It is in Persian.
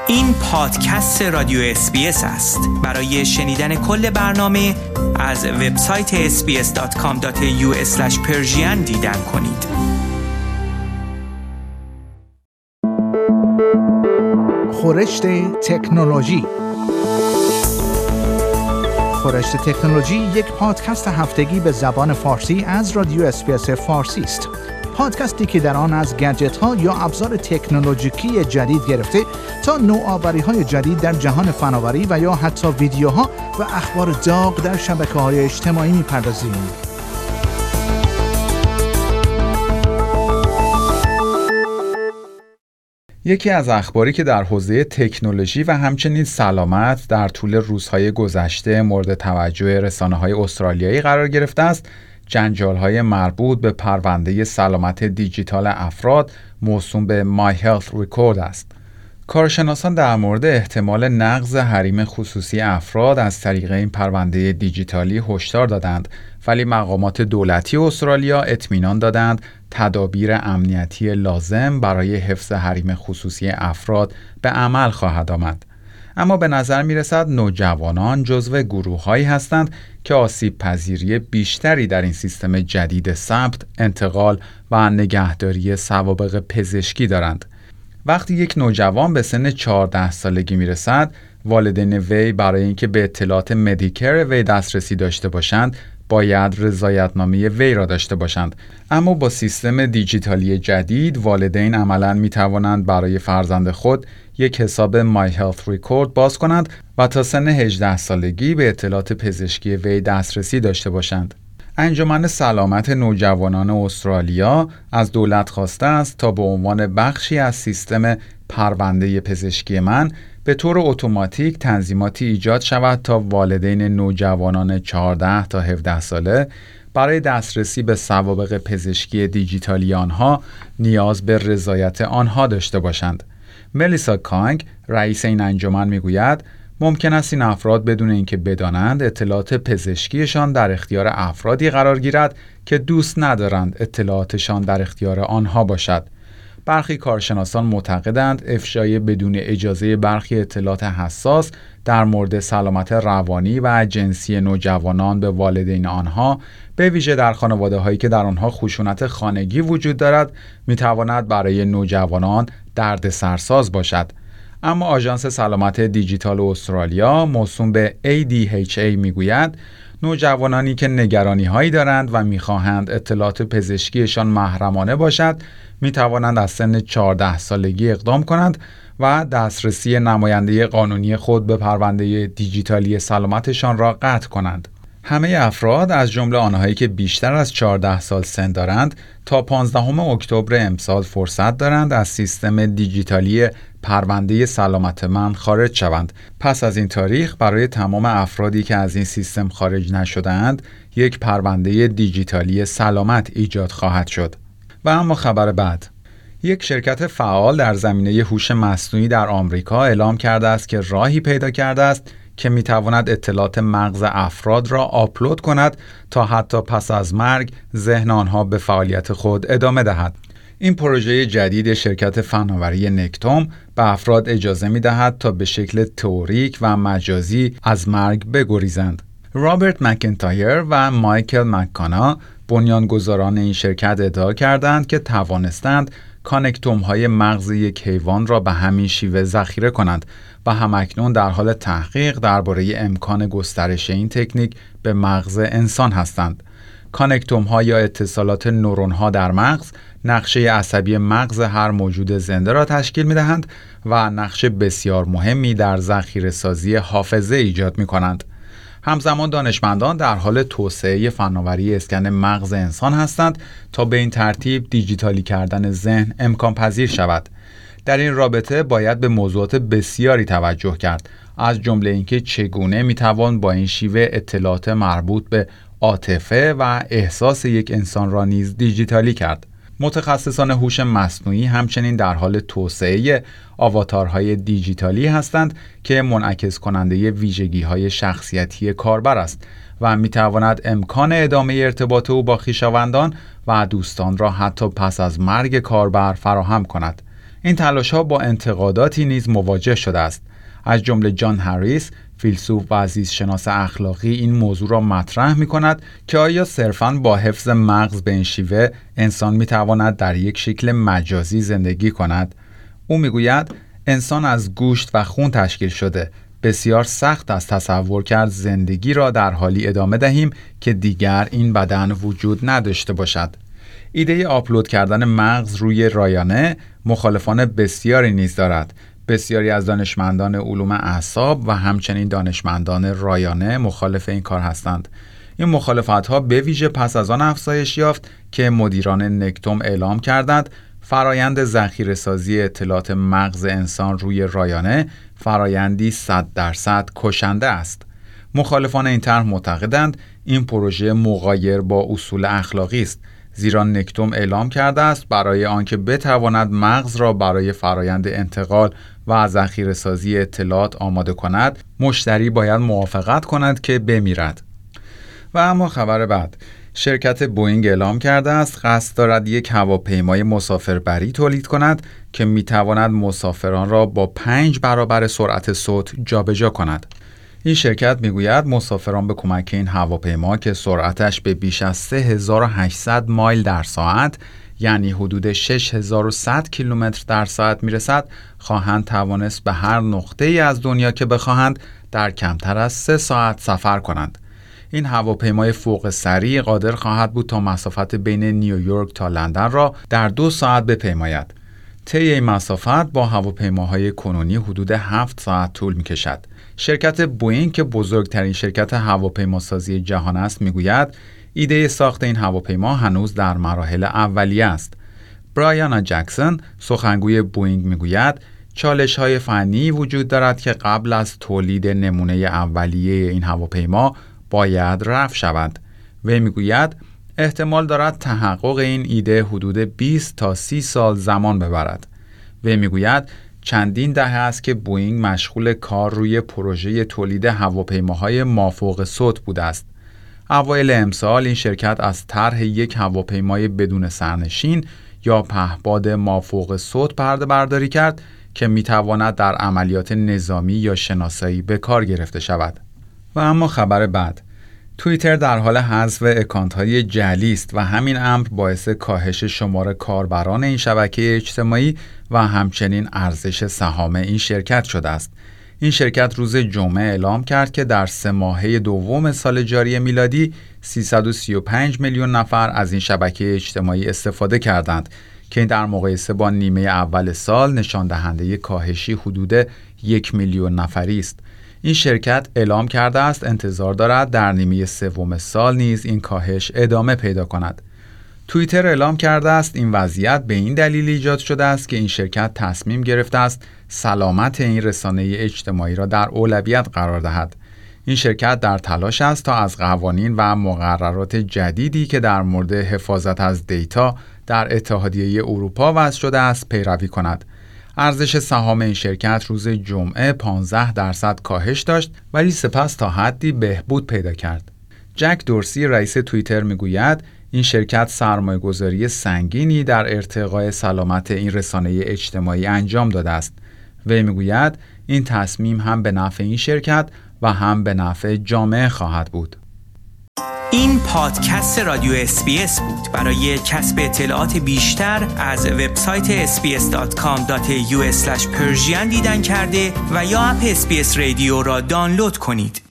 این پادکست رادیو SBS است. برای شنیدن کل برنامه از وبسایت sbs.com.au/persian دیدن کنید. خورشت تکنولوژی. خورشت تکنولوژی یک پادکست هفتگی به زبان فارسی از رادیو اسپیس فارسی است. پادکستی که در آن از گجت‌ها یا ابزار تکنولوژیکی جدید گرفته تا نوآوری‌های جدید در جهان فناوری و یا حتی ویدیوها و اخبار داغ در شبکه‌های اجتماعی می‌پردازیم. یکی از اخباری که در حوزه تکنولوژی و همچنین سلامت در طول روزهای گذشته مورد توجه رسانه‌های استرالیایی قرار گرفته است، جنجال‌های مربوط به پرونده سلامت دیجیتال افراد موسوم به My Health Record است. کارشناسان در مورد احتمال نقض حریم خصوصی افراد از طریق این پرونده دیجیتالی هشدار دادند، ولی مقامات دولتی استرالیا اطمینان دادند تدابیر امنیتی لازم برای حفظ حریم خصوصی افراد به عمل خواهد آمد. اما به نظر می‌رسد نوجوانان جزو گروه‌هایی هستند که آسیب پذیری بیشتری در این سیستم جدید ثبت، انتقال و نگهداری سوابق پزشکی دارند. وقتی یک نوجوان به سن 14 سالگی می‌رسد، والدین وی برای اینکه به اطلاعات مدیکر وی دسترسی داشته باشند، باید رضایتنامه وی را داشته باشند. اما با سیستم دیجیتالی جدید، والدین عملاً می‌توانند برای فرزند خود یک حساب My Health Record باز کنند و تا سن 18 سالگی به اطلاعات پزشکی وی دسترسی داشته باشند. انجمن سلامت نوجوانان استرالیا از دولت خواسته است تا به عنوان بخشی از سیستم پرونده پزشکی من به طور اتوماتیک تنظیماتی ایجاد شود تا والدین نوجوانان 14 تا 17 ساله برای دسترسی به سوابق پزشکی دیجیتالی آنها نیاز به رضایت آنها داشته باشند. ملیسا کانگ، رئیس این انجمن میگوید ممکن است این افراد بدون اینکه بدانند اطلاعات پزشکیشان در اختیار افرادی قرار گیرد که دوست ندارند اطلاعاتشان در اختیار آنها باشد. برخی کارشناسان معتقدند افشای بدون اجازه برخی اطلاعات حساس در مورد سلامت روانی و جنسی نوجوانان به والدین آنها، به ویژه در خانواده‌هایی که در آنها خشونت خانگی وجود دارد، می‌تواند برای نوجوانان دردسرساز باشد. اما آژانس سلامت دیجیتال استرالیا موسوم به ADHA میگوید نوجوانانی که نگرانی‌هایی دارند و می‌خواهند اطلاعات پزشکیشان محرمانه باشد، می‌توانند از سن 14 سالگی اقدام کنند و دسترسی نماینده قانونی خود به پرونده دیجیتالی سلامتشان را قطع کنند. همه افراد از جمله آنهایی که بیشتر از 14 سال سن دارند تا 15 اکتبر امسال فرصت دارند از سیستم دیجیتالی پرونده سلامت من خارج شوند. پس از این تاریخ برای تمام افرادی که از این سیستم خارج نشده‌اند یک پرونده دیجیتالی سلامت ایجاد خواهد شد. و اما خبر بعد، یک شرکت فعال در زمینه هوش مصنوعی در آمریکا اعلام کرده است که راهی پیدا کرده است که میتواند اطلاعات مغز افراد را آپلود کند تا حتی پس از مرگ ذهن آنها به فعالیت خود ادامه دهد. این پروژه جدید شرکت فناوری نکتوم به افراد اجازه میدهد تا به شکل تئوریک و مجازی از مرگ بگریزند. رابرت مکنتایر و مایکل مکانا، بنیانگذاران این شرکت، ادعا کردند که توانستند کانکتوم‌های مغز یک حیوان را به همین شیوه ذخیره کنند و همکنون در حال تحقیق درباره امکان گسترش این تکنیک به مغز انسان هستند. کانکتوم‌ها یا اتصالات نورون‌ها در مغز نقشه عصبی مغز هر موجود زنده را تشکیل می‌دهند و نقش بسیار مهمی در ذخیره‌سازی حافظه ایجاد می‌کنند. همزمان دانشمندان در حال توسعه فناوری اسکن مغز انسان هستند تا به این ترتیب دیجیتالی کردن ذهن امکان پذیر شود. در این رابطه باید به موضوعات بسیاری توجه کرد، از جمله اینکه چگونه میتوان با این شیوه اطلاعات مربوط به عاطفه و احساس یک انسان را نیز دیجیتالی کرد. متخصصان هوش مصنوعی همچنین در حال توسعه آواتارهای دیجیتالی هستند که منعکس کننده ویژگی‌های شخصیتی کاربر است و می‌تواند امکان ادامه ارتباط او با خویشاوندان و دوستان را حتی پس از مرگ کاربر فراهم کند. این تلاش‌ها با انتقاداتی نیز مواجه شده است. از جمله جان هریس، فیلسوف و زیستشناس اخلاقی، این موضوع را مطرح می‌کند که آیا صرفاً با حفظ مغز به این شیوه انسان می‌تواند در یک شکل مجازی زندگی کند؟ او می‌گوید انسان از گوشت و خون تشکیل شده. بسیار سخت است تصور کرد زندگی را در حالی ادامه دهیم که دیگر این بدن وجود نداشته باشد. ایده آپلود کردن مغز روی رایانه مخالفان بسیاری نیز دارد. بسیاری از دانشمندان علوم اعصاب و همچنین دانشمندان رایانه مخالف این کار هستند. این مخالفت‌ها به ویژه پس از آن افزایش یافت که مدیران نکتوم اعلام کردند فرایند ذخیره‌سازی اطلاعات مغز انسان روی رایانه فرایندی 100% کشنده است. مخالفان این طرح معتقدند این پروژه مغایر با اصول اخلاقی است، زیرا نکتوم اعلام کرده است برای آنکه بتواند مغز را برای فرایند انتقال و ذخیره‌سازی اطلاعات آماده کند، مشتری باید موافقت کند که بمیرد. و اما خبر بعد، شرکت بوئینگ اعلام کرده است قصد دارد یک هواپیمای مسافربری تولید کند که میتواند مسافران را با 5 برابر سرعت صوت جابجا کند. این شرکت میگوید مسافران به کمک این هواپیما که سرعتش به بیش از 3800 مایل در ساعت یعنی حدود 6100 کیلومتر در ساعت میرسد، خواهند توانست به هر نقطه ای از دنیا که بخواهند در کمتر از 3 ساعت سفر کنند. این هواپیمای فوق سریع قادر خواهد بود تا مسافت بین نیویورک تا لندن را در 2 ساعت بپیماید. طی این مسافت با هواپیماهای کنونی حدود 7 ساعت طول می‌کشد. شرکت بوئینگ که بزرگترین شرکت هواپیماسازی جهان است میگوید ایده ساخت این هواپیما هنوز در مراحل اولیه است. برایانا جکسون سخنگوی بوئینگ میگوید چالش‌های فنی وجود دارد که قبل از تولید نمونه اولیه این هواپیما باید رفع شود. وی میگوید احتمال دارد تحقق این ایده حدود 20 تا 30 سال زمان ببرد. وی میگوید چندین دهه است که بوئینگ مشغول کار روی پروژه تولید هواپیماهای مافوق صوت بوده است. اوایل امسال این شرکت از طرح یک هواپیمای بدون سرنشین یا پهپاد مافوق صوت پرده برداری کرد که میتواند در عملیات نظامی یا شناسایی به کار گرفته شود. و اما خبر بعد، توییتر در حال حذف اکانت‌های جعلی است و همین امر باعث کاهش شمار کاربران این شبکه اجتماعی و همچنین ارزش سهام این شرکت شده است. این شرکت روز جمعه اعلام کرد که در 3 ماهه دوم سال جاری میلادی 335 میلیون نفر از این شبکه اجتماعی استفاده کردند که این در مقایسه با نیمه اول سال نشان دهنده کاهشی حدود 1 میلیون نفری است. این شرکت اعلام کرده است انتظار دارد در نیمه سوم سال نیز این کاهش ادامه پیدا کند. توییتر اعلام کرده است این وضعیت به این دلیل ایجاد شده است که این شرکت تصمیم گرفته است سلامت این رسانه اجتماعی را در اولویت قرار دهد. این شرکت در تلاش است تا از قوانین و مقررات جدیدی که در مورد حفاظت از دیتا در اتحادیه اروپا وضع شده است پیروی کند. ارزش سهام این شرکت روز جمعه 15% کاهش داشت ولی سپس تا حدی بهبود پیدا کرد. جک دورسی رئیس توییتر میگوید این شرکت سرمایه‌گذاری سنگینی در ارتقای سلامت این رسانه اجتماعی انجام داده است. وی میگوید این تصمیم هم به نفع این شرکت و هم به نفع جامعه خواهد بود. این پادکست رادیو SBS بود. برای کسب اطلاعات بیشتر از وبسایت sbs.com.au/persian دیدن کرده و یا اپ SBS رادیو را دانلود کنید.